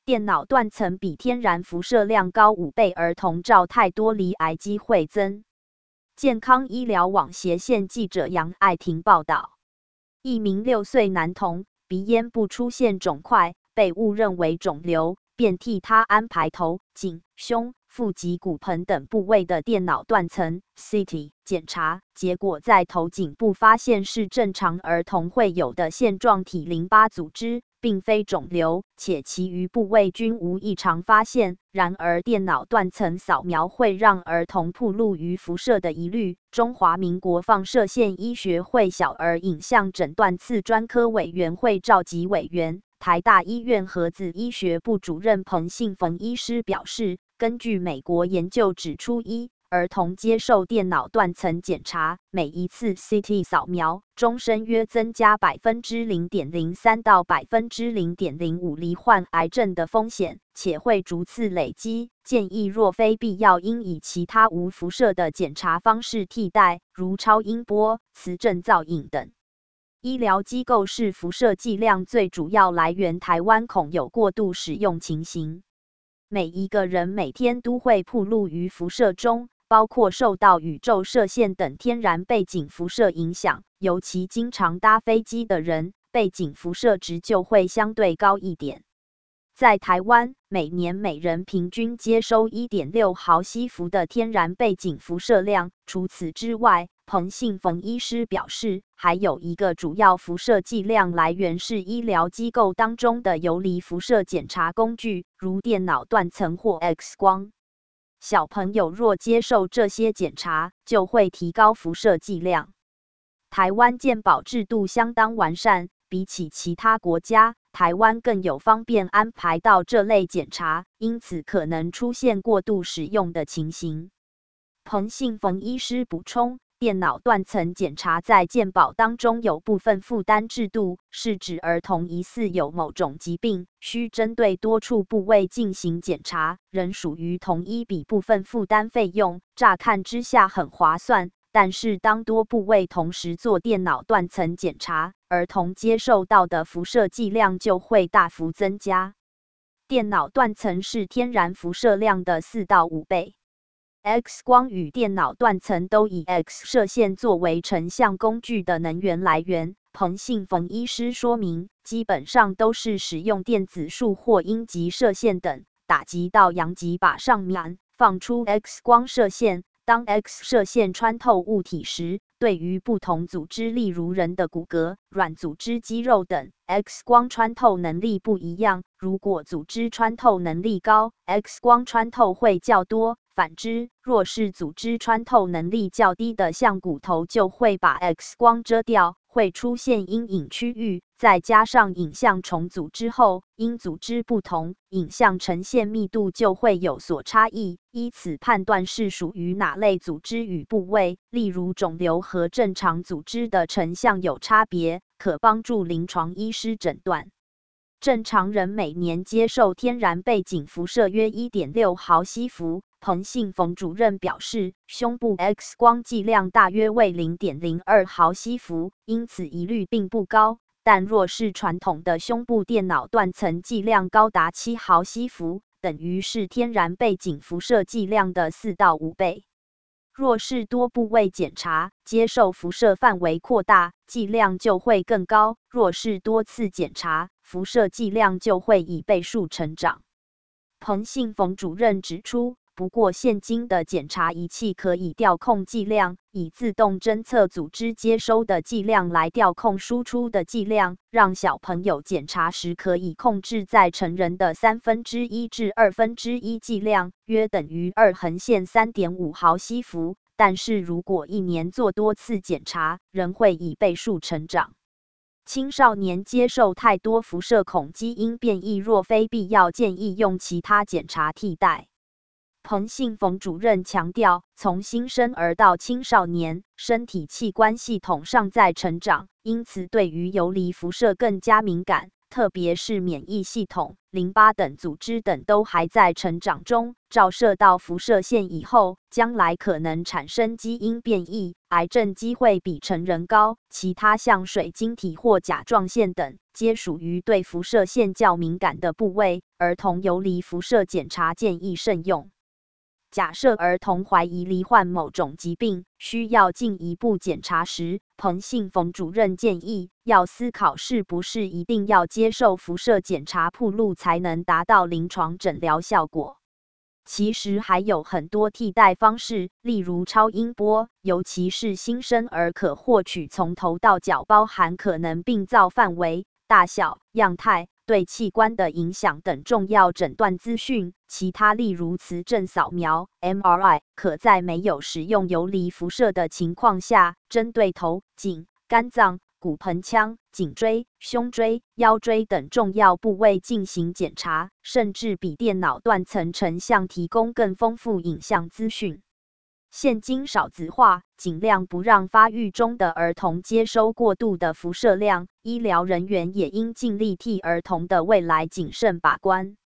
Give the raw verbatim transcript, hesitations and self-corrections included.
电脑断层比天然辐射量高五倍，儿童照太多罹癌机会增。健康医疗网斜线记者杨爱婷报道，一名六岁男童鼻咽部出现肿块，被误认为肿瘤，便替他安排头、颈、胸、腹及骨盆等部位的电脑断层 C T 检查，结果在头颈部发现是正常儿童会有的线状体淋巴组织，并非肿瘤，且其余部位均无异常发现。然而，电脑断层扫描会让儿童暴露于辐射的疑虑。中华民国放射线医学会小儿影像诊断次专科委员会召集委员、台大医院核子医学部主任彭信逢医师表示，根据美国研究指出，一儿童接受电脑断层检查，每一次 C T 扫描，终身约增加 百分之零点零三 到 百分之零点零五 罹患癌症的风险，且会逐次累积。建议若非必要，应以其他无辐射的检查方式替代，如超音波、磁振造影等。医疗机构视辐射剂量最主要来源，台湾恐有过度使用情形。每一个人每天都会暴露于辐射中，包括受到宇宙射线等天然背景辐射影响，尤其经常搭飞机的人，背景辐射值就会相对高一点。在台湾，每年每人平均接收 一点六毫西弗的天然背景辐射量。除此之外，彭信逢医师表示，还有一个主要辐射剂量来源是医疗机构当中的游离辐射检查工具，如电脑断层或 X 光。小朋友若接受这些检查，就会提高辐射剂量。台湾健保制度相当完善，比起其他国家，台湾更有方便安排到这类检查，因此可能出现过度使用的情形。彭信逢医师补充，电脑断层检查在健保当中有部分负担制度，是指儿童疑似有某种疾病，需针对多处部位进行检查，仍属于同一笔部分负担费用，乍看之下很划算。但是当多部位同时做电脑断层检查，儿童接受到的辐射剂量就会大幅增加。电脑断层是天然辐射量的四到五倍。X 光与电脑断层都以 X 射线作为成像工具的能源来源。彭信逢医师说明，基本上都是使用电子束或阴极射线等，打击到阳极靶上面，放出 X 光射线。当 X 射线穿透物体时，对于不同组织，例如人的骨骼、软组织、肌肉等， X 光穿透能力不一样。如果组织穿透能力高， X 光穿透会较多。反之，若是组织穿透能力较低的，像骨头，就会把 X 光遮掉，会出现阴影区域。再加上影像重组之后，因组织不同，影像呈现密度就会有所差异，依此判断是属于哪类组织与部位。例如肿瘤和正常组织的成像有差别，可帮助临床医师诊断。正常人每年接受天然背景辐射约 一点六毫西弗。彭信逢主任表示，胸部 X 光剂量大约为 零点零二毫西弗，因此疑虑并不高。但若是传统的胸部电脑断层剂量高达七毫西弗，等于是天然背景辐射剂量的四到五倍。若是多部位检查，接受辐射范围扩大，剂量就会更高；若是多次检查，辐射剂量就会以倍数成长。彭信逢主任指出，不过现今的检查仪器可以调控剂量，以自动侦测组织接收的剂量来调控输出的剂量，让小朋友检查时可以控制在成人的三分之一至二分之一剂量，约等于二横线 三点五毫西弗。但是如果一年做多次检查，仍会以倍数成长。青少年接受太多辐射恐基因变异，若非必要，建议用其他检查替代。彭信逢主任强调，从新生儿到青少年，身体器官系统尚在成长，因此对于游离辐射更加敏感。 特别是免疫系统、淋巴等组织等都还在成长中，照射到辐射线以后，将来可能产生基因变异，癌症机会比成人高。其他像水晶体或甲状腺等，皆属于对辐射线较敏感的部位，儿童游离辐射检查建议慎用。假设儿童怀疑罹患某种疾病，需要进一步检查时，彭信冯主任建议，要思考是不是一定要接受辐射检查暴露才能达到临床诊疗效果。其实还有很多替代方式，例如超音波，尤其是新生儿可获取从头到脚包含可能病灶范围、大小、样态、对器官的影响等重要诊断资讯。其他例如磁振扫描 M R I， 可在没有使用游离辐射的情况下，针对头、颈、肝脏、骨盆腔、颈椎、胸椎、腰椎等重要部位进行检查，甚至比电脑断层成像提供更丰富影像资讯。现今少子化，尽量不让发育中的儿童接收过度的辐射量，医疗人员也应尽力替儿童的未来谨慎把关。